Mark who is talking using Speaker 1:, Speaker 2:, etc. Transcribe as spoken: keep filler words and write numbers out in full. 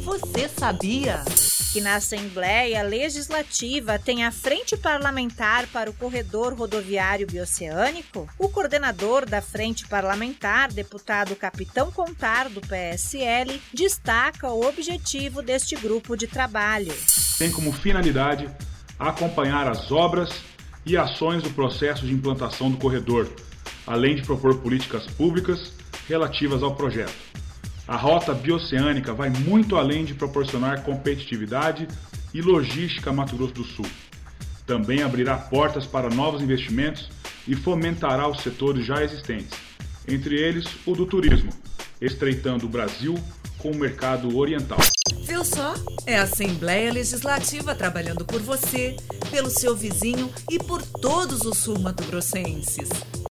Speaker 1: Você sabia
Speaker 2: que na Assembleia Legislativa tem a Frente Parlamentar para o Corredor Rodoviário Bioceânico? O coordenador da Frente Parlamentar, deputado Capitão Contar, do P S L, destaca o objetivo deste grupo de trabalho.
Speaker 3: Tem como finalidade acompanhar as obras e ações do processo de implantação do corredor, além de propor políticas públicas relativas ao projeto. A Rota Bioceânica vai muito além de proporcionar competitividade e logística a Mato Grosso do Sul. Também abrirá portas para novos investimentos e fomentará os setores já existentes, entre eles o do turismo, estreitando o Brasil com o mercado oriental.
Speaker 1: Viu só? É a Assembleia Legislativa trabalhando por você, pelo seu vizinho e por todos os sul-mato-grossenses.